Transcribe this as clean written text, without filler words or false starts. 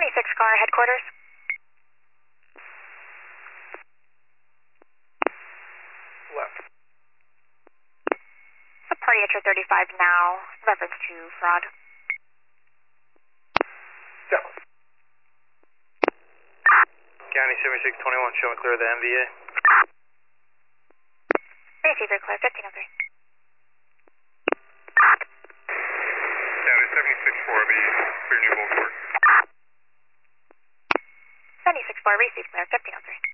76 car headquarters. Left. A party at your 35 now, reference to fraud. Go. County 7621, showing clear of the MVA. Receiver clear, 1503. County 76-4, be clear new Boulevard. 76-4, receive clear, 1503.